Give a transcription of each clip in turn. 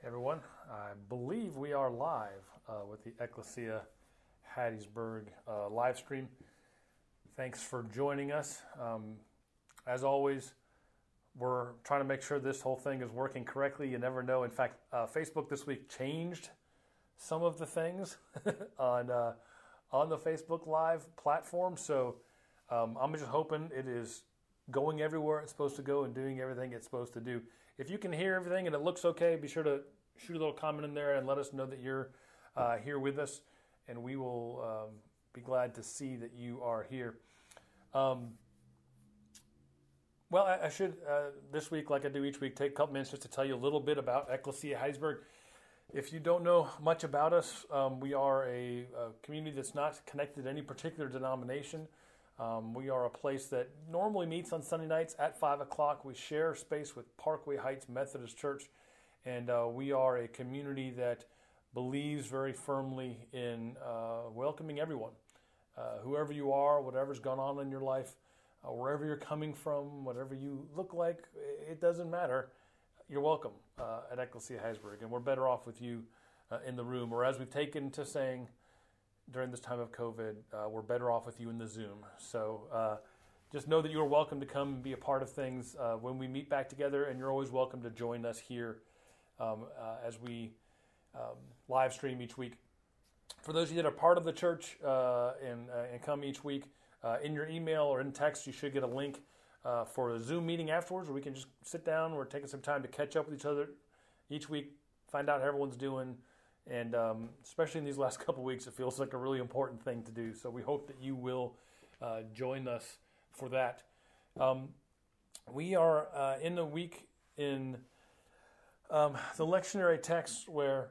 Everyone. I believe we are live with the Ecclesia Hattiesburg live stream. Thanks for joining us. As always, we're trying to make sure this whole thing is working correctly. You never know. In fact, Facebook this week changed some of the things on the Facebook Live platform. So I'm just hoping it is going everywhere it's supposed to go and doing everything it's supposed to do. If you can hear everything and it looks okay, be sure to shoot a little comment in there and let us know that you're here with us, and we will be glad to see that you are here. Well, I should, this week, like I do each week, take a couple minutes just to tell you a little bit about Ecclesia Hattiesburg. If you don't know much about us, we are a community that's not connected to any particular denomination. We are a place that normally meets on Sunday nights at 5 o'clock. We share space with Parkway Heights Methodist Church, and we are a community that believes very firmly in welcoming everyone. Whoever you are, whatever's gone on in your life, wherever you're coming from, whatever you look like, it doesn't matter. You're welcome at Ecclesia Hattiesburg, and we're better off with you in the room, or as we've taken to saying during this time of COVID, we're better off with you in the Zoom. So just know that you are welcome to come and be a part of things when we meet back together, and you're always welcome to join us here as we live stream each week. For those of you that are part of the church and come each week, in your email or in text, you should get a link for a Zoom meeting afterwards where we can just sit down. We're taking some time to catch up with each other each week, find out how everyone's doing. And especially in these last couple of weeks, it feels like a really important thing to do. So we hope that you will join us for that. We are in the week in the lectionary text where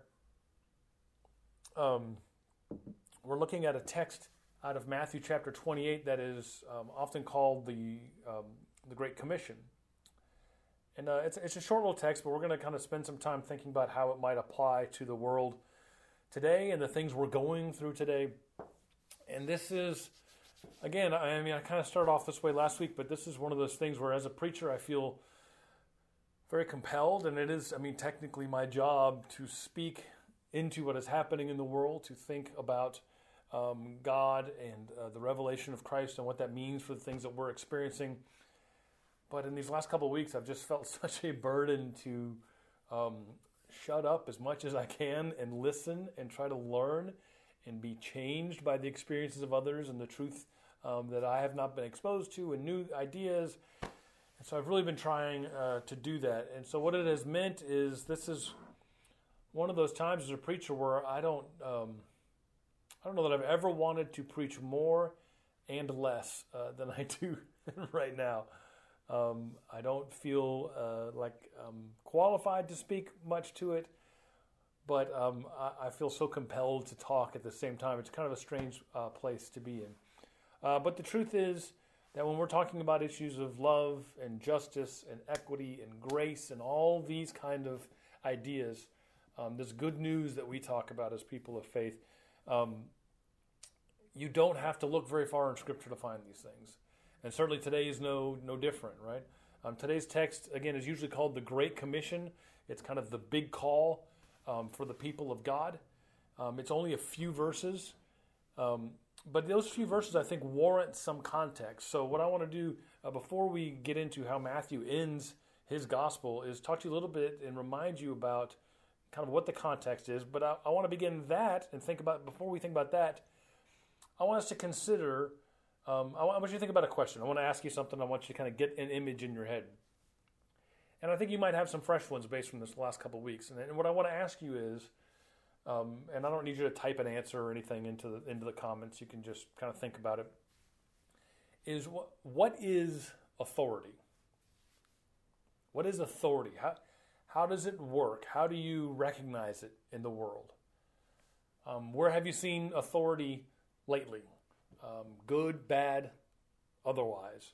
we're looking at a text out of Matthew chapter 28 that is often called the Great Commission. And it's a short little text, but we're going to kind of spend some time thinking about how it might apply to the world today and the things we're going through today. And this is, again, I kind of started off this way last week, but this is one of those things where as a preacher I feel very compelled, and it is, technically my job to speak into what is happening in the world, to think about God and the revelation of Christ and what that means for the things that we're experiencing. But in these last couple of weeks, I've just felt such a burden to shut up as much as I can and listen and try to learn and be changed by the experiences of others and the truth that I have not been exposed to and new ideas. And so I've really been trying to do that. And so what it has meant is this is one of those times as a preacher where I don't know that I've ever wanted to preach more and less than I do right now. I don't feel like I'm qualified to speak much to it, but I feel so compelled to talk at the same time. It's kind of a strange place to be in. But the truth is that when we're talking about issues of love and justice and equity and grace and all these kind of ideas, this good news that we talk about as people of faith, you don't have to look very far in Scripture to find these things. And certainly today is no different, right? Today's text, again, is usually called the Great Commission. It's kind of the big call for the people of God. It's only a few verses, but those few verses, I think, warrant some context. So what I want to do before we get into how Matthew ends his gospel is talk to you a little bit and remind you about kind of what the context is. But I want to begin that and think about, before we think about that, I want us to consider, I want you to think about a question. I want to ask you something. I want you to kind of get an image in your head. And I think you might have some fresh ones based from this last couple of weeks. And what I want to ask you is, and I don't need you to type an answer or anything into the comments. You can just kind of think about it. Is what is authority? What is authority? How does it work? How do you recognize it in the world? Where have you seen authority lately? Good, bad, otherwise.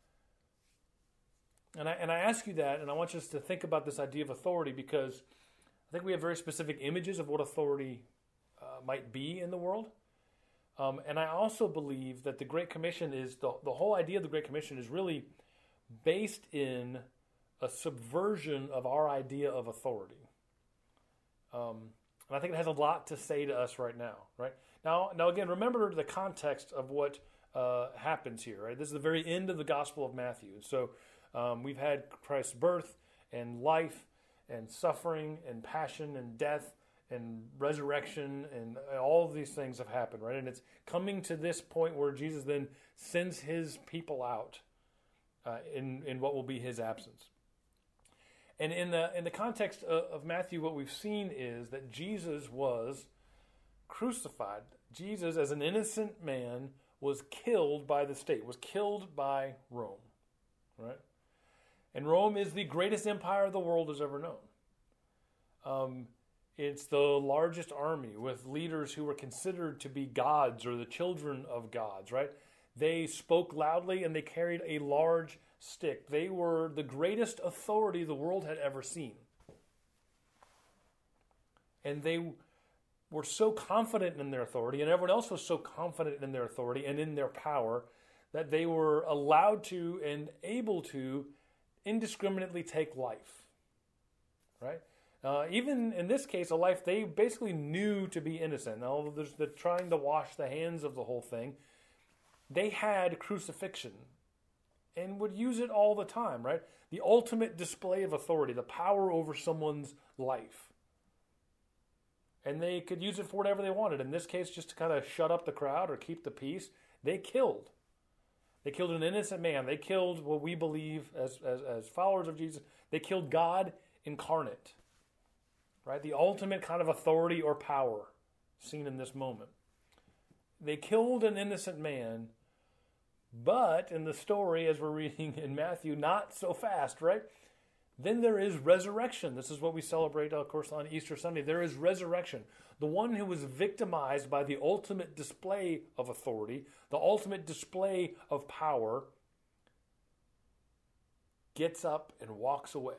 And I ask you that, and I want you to think about this idea of authority because I think we have very specific images of what authority might be in the world. And I also believe that the Great Commission is, the whole idea of the Great Commission is really based in a subversion of our idea of authority. And I think it has a lot to say to us right now, right? Now again, remember the context of what happens here, right? This is the very end of the Gospel of Matthew. So we've had Christ's birth and life and suffering and passion and death and resurrection, and all of these things have happened, right? And it's coming to this point where Jesus then sends his people out in what will be his absence. And in the context of Matthew, what we've seen is that Jesus was crucified. Jesus, as an innocent man, was killed by the state, was killed by Rome, right? And Rome is the greatest empire the world has ever known. It's the largest army with leaders who were considered to be gods or the children of gods, right? They spoke loudly and they carried a large stick. They were the greatest authority the world had ever seen. And they were so confident in their authority, and everyone else was so confident in their authority and in their power, that they were allowed to and able to indiscriminately take life, right? Even in this case, a life they basically knew to be innocent. Now, there's the trying to wash the hands of the whole thing. They had crucifixion and would use it all the time, right? The ultimate display of authority, the power over someone's life. And they could use it for whatever they wanted. In this case, just to kind of shut up the crowd or keep the peace. They killed. They killed an innocent man. They killed what we believe as followers of Jesus. They killed God incarnate. Right? The ultimate kind of authority or power seen in this moment. They killed an innocent man, but in the story, as we're reading in Matthew, not so fast, right? Then there is resurrection. This is what we celebrate, of course, on Easter Sunday. There is resurrection. The one who was victimized by the ultimate display of authority, the ultimate display of power, gets up and walks away.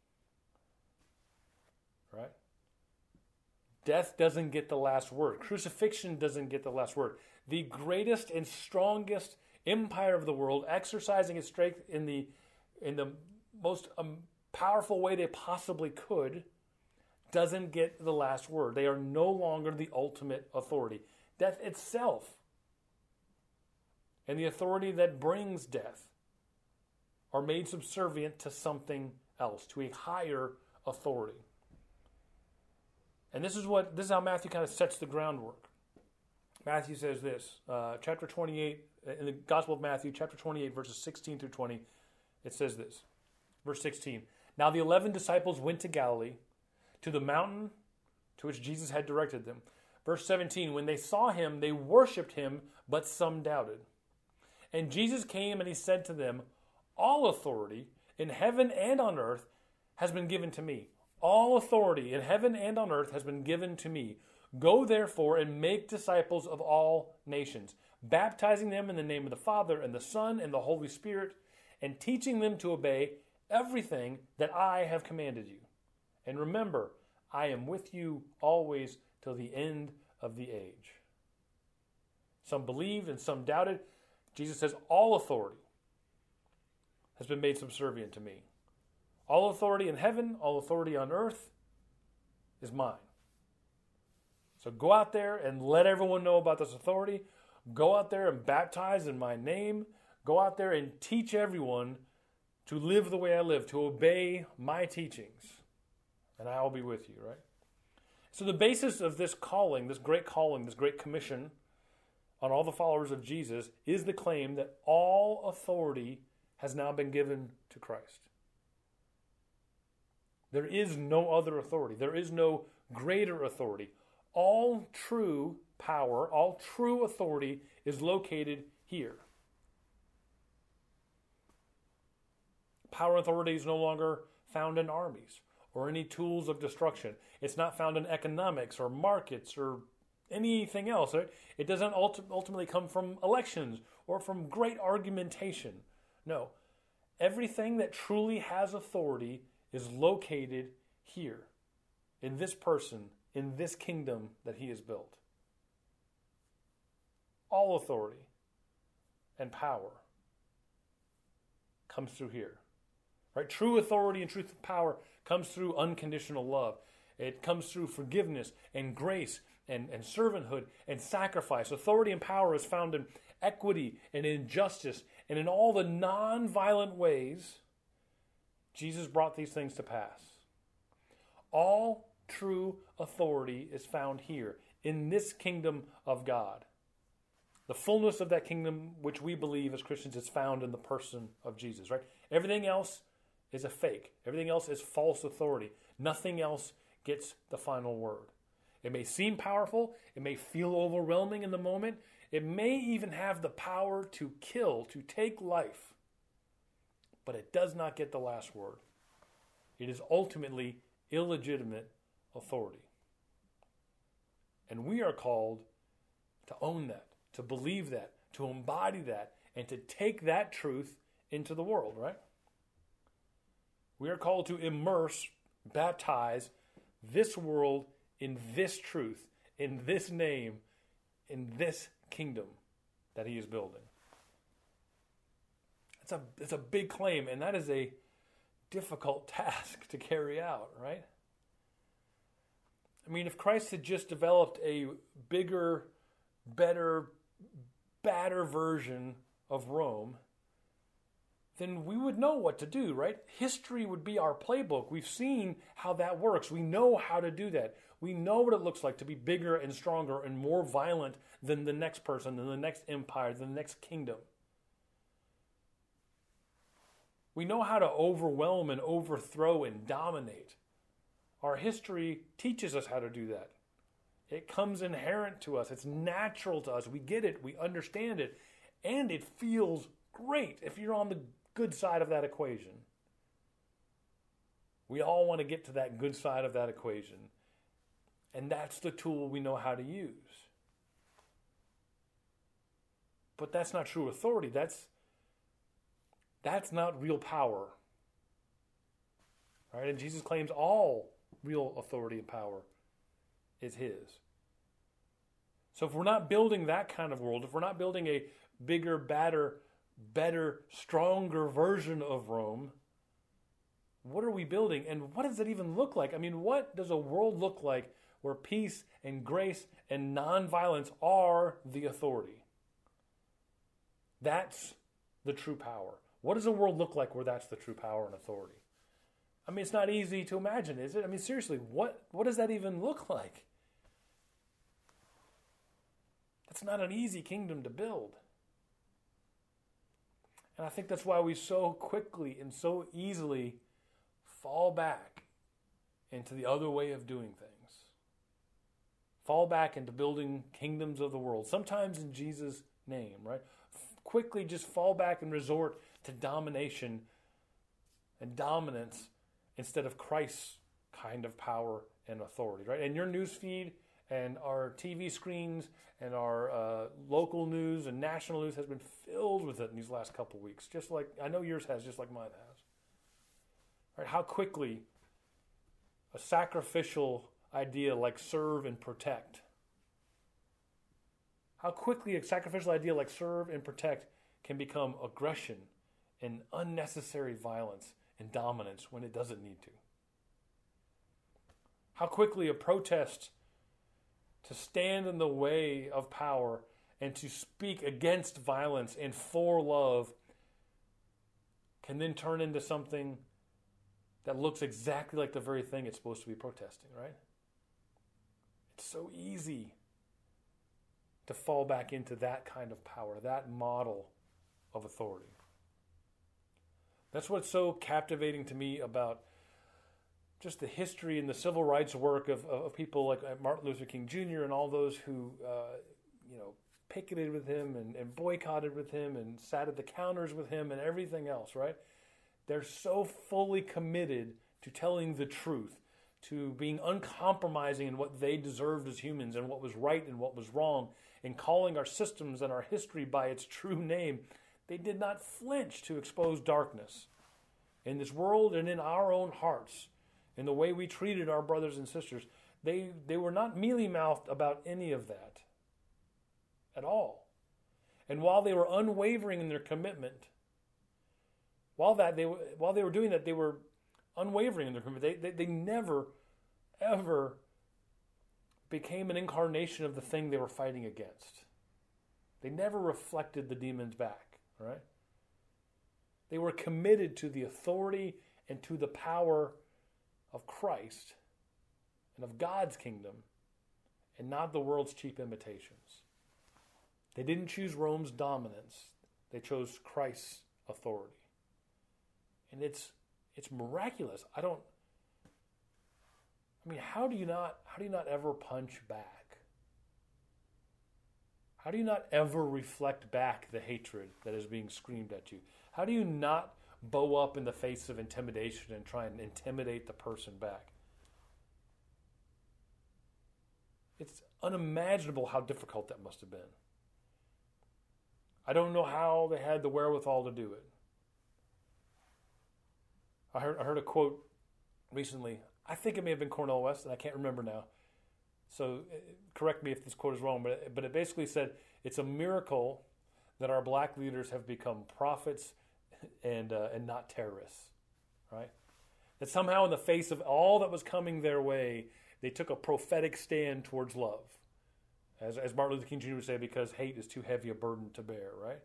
Right? Death doesn't get the last word. Crucifixion doesn't get the last word. The greatest and strongest empire of the world, exercising its strength in the most powerful way they possibly could, doesn't get the last word. They are no longer the ultimate authority. Death itself and the authority that brings death are made subservient to something else, to a higher authority. And this is how Matthew kind of sets the groundwork. Matthew says this, chapter 28, in the Gospel of Matthew, chapter 28, verses 16 through 20, it says this. Verse 16, now the 11 disciples went to Galilee, to the mountain to which Jesus had directed them. Verse 17, when they saw him, they worshipped him, but some doubted. And Jesus came and he said to them, all authority in heaven and on earth has been given to me. All authority in heaven and on earth has been given to me. Go therefore and make disciples of all nations, baptizing them in the name of the Father and the Son and the Holy Spirit, and teaching them to obey everything that I have commanded you. And remember, I am with you always till the end of the age. Some believed and some doubted. Jesus says, all authority has been made subservient to me. All authority in heaven, all authority on earth is mine. So go out there and let everyone know about this authority. Go out there and baptize in my name. Go out there and teach everyone to live the way I live, to obey my teachings. And I will be with you, right? So the basis of this calling, this great commission on all the followers of Jesus is the claim that all authority has now been given to Christ. There is no other authority. There is no greater authority. All true power, all true authority is located here. Power and authority is no longer found in armies or any tools of destruction. It's not found in economics or markets or anything else. It doesn't ultimately come from elections or from great argumentation. No. Everything that truly has authority is located here, in this person, in this kingdom that he has built. All authority and power comes through here. Right? True authority and true power comes through unconditional love. It comes through forgiveness and grace and servanthood and sacrifice. Authority and power is found in equity and in justice and in all the non-violent ways Jesus brought these things to pass. All true authority is found here in this kingdom of God. The fullness of that kingdom, which we believe as Christians, is found in the person of Jesus, right? Everything else is a fake. Everything else is false authority. Nothing else gets the final word. It may seem powerful. It may feel overwhelming in the moment. It may even have the power to kill, to take life. But it does not get the last word. It is ultimately illegitimate authority. And we are called to own that, to believe that, to embody that, and to take that truth into the world, right? We are called to immerse, baptize this world in this truth, in this name, in this kingdom that he is building. It's a big claim, and that is a difficult task to carry out, right? I mean, if Christ had just developed a bigger, better, badder version of Rome, then we would know what to do, right? History would be our playbook. We've seen how that works. We know how to do that. We know what it looks like to be bigger and stronger and more violent than the next person, than the next empire, than the next kingdom. We know how to overwhelm and overthrow and dominate. Our history teaches us how to do that. It comes inherent to us. It's natural to us. We get it. We understand it. And it feels great if you're on the good side of that equation. We all want to get to that good side of that equation. And that's the tool we know how to use. But that's not true authority. That's not real power. All right? And Jesus claims all real authority and power is his. So if we're not building that kind of world, if we're not building a bigger, badder, better, stronger version of Rome, what are we building? And what does it even look like? I mean, what does a world look like where peace and grace and nonviolence are the authority? That's the true power. What does a world look like where that's the true power and authority? I mean, it's not easy to imagine, is it? I mean, seriously, what does that even look like? That's not an easy kingdom to build. And I think that's why we so quickly and so easily fall back into the other way of doing things. Fall back into building kingdoms of the world, sometimes in Jesus' name, right? Quickly just fall back and resort to domination and dominance instead of Christ's kind of power and authority, right? And your news feed and our TV screens and our local news and national news has been filled with it in these last couple weeks, just like, I know yours has, just like mine has. Right? How quickly a sacrificial idea like serve and protect, how quickly a sacrificial idea like serve and protect can become aggression and unnecessary violence and dominance when it doesn't need to. How quickly a protest to stand in the way of power and to speak against violence and for love can then turn into something that looks exactly like the very thing it's supposed to be protesting, right? It's so easy to fall back into that kind of power, that model of authority. That's what's so captivating to me about just the history and the civil rights work of people like Martin Luther King Jr. and all those who, picketed with him and boycotted with him and sat at the counters with him and everything else, right? They're so fully committed to telling the truth, to being uncompromising in what they deserved as humans and what was right and what was wrong, and calling our systems and our history by its true name. They did not flinch to expose darkness in this world and in our own hearts, in the way we treated our brothers and sisters. They were not mealy-mouthed about any of that at all. And while they were unwavering in their commitment, while they were doing that, they were unwavering in their commitment. They never, ever became an incarnation of the thing they were fighting against. They never reflected the demons back, right? They were committed to the authority and to the power of Christ and of God's kingdom, and not the world's cheap imitations. They didn't choose Rome's dominance. They chose Christ's authority. And it's miraculous. How do you not ever punch back? How do you not ever reflect back the hatred that is being screamed at you? How do you not bow up in the face of intimidation and try and intimidate the person back? It's unimaginable how difficult that must have been. I don't know how they had the wherewithal to do it. I heard a quote recently. I think it may have been Cornel West, and I can't remember now. So correct me if this quote is wrong, but it basically said, it's a miracle that our black leaders have become prophets and not terrorists, right? That somehow in the face of all that was coming their way, they took a prophetic stand towards love. As Martin Luther King Jr. would say, because hate is too heavy a burden to bear, right?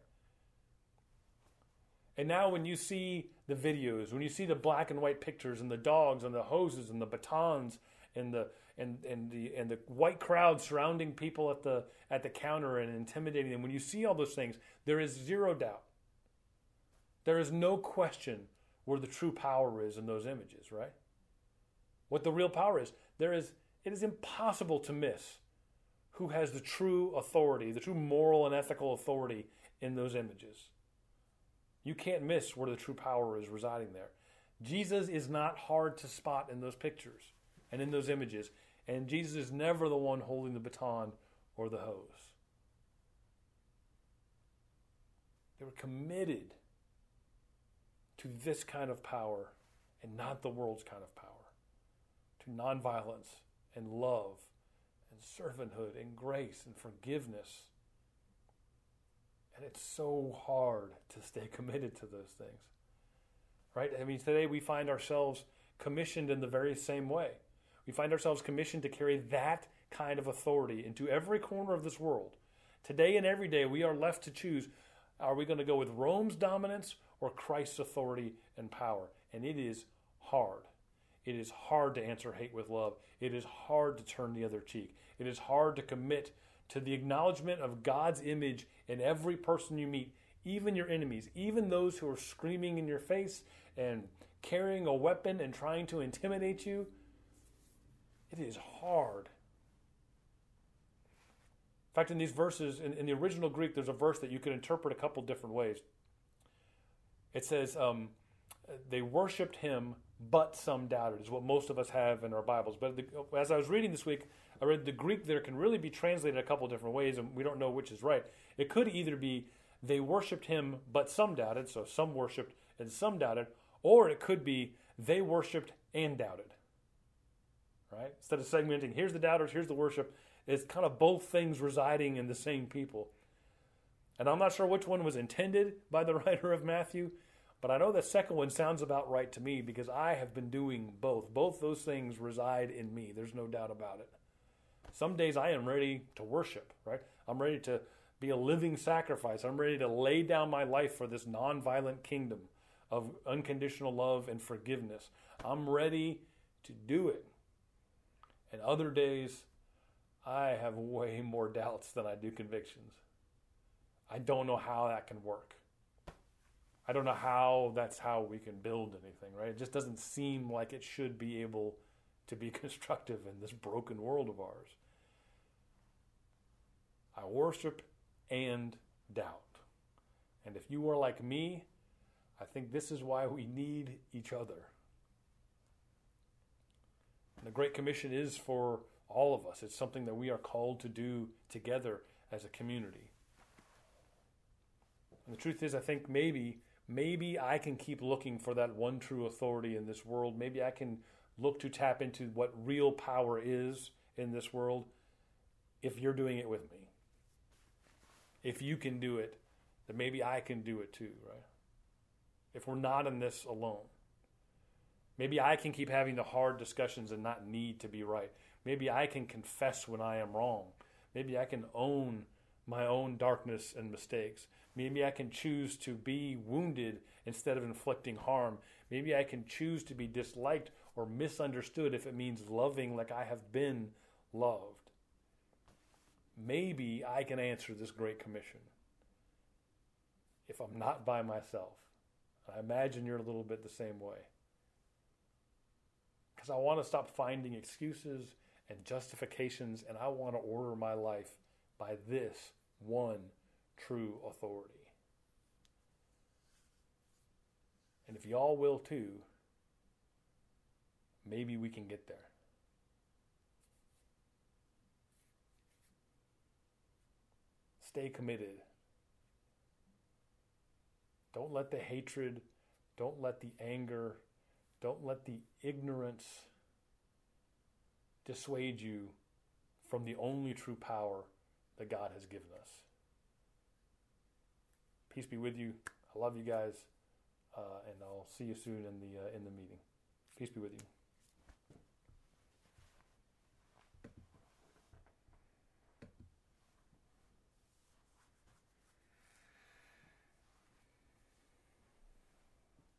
And now when you see the videos, when you see the black and white pictures and the dogs and the hoses and the batons and the white crowd surrounding people at the counter and intimidating them, when you see all those things, there is zero doubt. There is no question where the true power is in those images, right? What the real power is. It is impossible to miss who has the true authority, the true moral and ethical authority in those images. You can't miss where the true power is residing there. Jesus is not hard to spot in those pictures and in those images. And Jesus is never the one holding the baton or the hose. They were committed to this kind of power and not the world's kind of power. To nonviolence and love and servanthood and grace and forgiveness. And it's so hard to stay committed to those things. Right? I mean, today we find ourselves commissioned in the very same way. We find ourselves commissioned to carry that kind of authority into every corner of this world. Today and every day we are left to choose, are we going to go with Rome's dominance or Christ's authority and power? And it is hard. It is hard to answer hate with love. It is hard to turn the other cheek. It is hard to commit to the acknowledgement of God's image in every person you meet, even your enemies, even those who are screaming in your face and carrying a weapon and trying to intimidate you. It is hard. In fact, in these verses, in the original Greek, there's a verse that you can interpret a couple different ways. It says, they worshipped him, but some doubted, is what most of us have in our Bibles. But as I was reading this week, I read the Greek there can really be translated a couple different ways, and we don't know which is right. It could either be, they worshipped him, but some doubted, so some worshipped and some doubted, or it could be, they worshipped and doubted. Right? Instead of segmenting, here's the doubters, here's the worship, it's kind of both things residing in the same people. And I'm not sure which one was intended by the writer of Matthew, but I know the second one sounds about right to me because I have been doing both. Both those things reside in me. There's no doubt about it. Some days I am ready to worship, right? I'm ready to be a living sacrifice. I'm ready to lay down my life for this nonviolent kingdom of unconditional love and forgiveness. I'm ready to do it. And other days, I have way more doubts than I do convictions. I don't know how that can work. I don't know how that's how we can build anything, right? It just doesn't seem like it should be able to be constructive in this broken world of ours. I worship and doubt. And if you are like me, I think this is why we need each other. And the Great Commission is for all of us. It's something that we are called to do together as a community. And the truth is, I think maybe I can keep looking for that one true authority in this world. Maybe I can look to tap into what real power is in this world if you're doing it with me. If you can do it, then maybe I can do it too, right? If we're not in this alone. Maybe I can keep having the hard discussions and not need to be right. Maybe I can confess when I am wrong. Maybe I can own my own darkness and mistakes. Maybe I can choose to be wounded instead of inflicting harm. Maybe I can choose to be disliked or misunderstood if it means loving like I have been loved. Maybe I can answer this Great Commission if I'm not by myself. I imagine you're a little bit the same way. Because I want to stop finding excuses and justifications, and I want to order my life by this one true authority. And if y'all will too, maybe we can get there. Stay committed. Don't let the hatred, don't let the anger, don't let the ignorance dissuade you from the only true power that God has given us. Peace be with you. I love you guys, and I'll see you soon in the meeting. Peace be with you.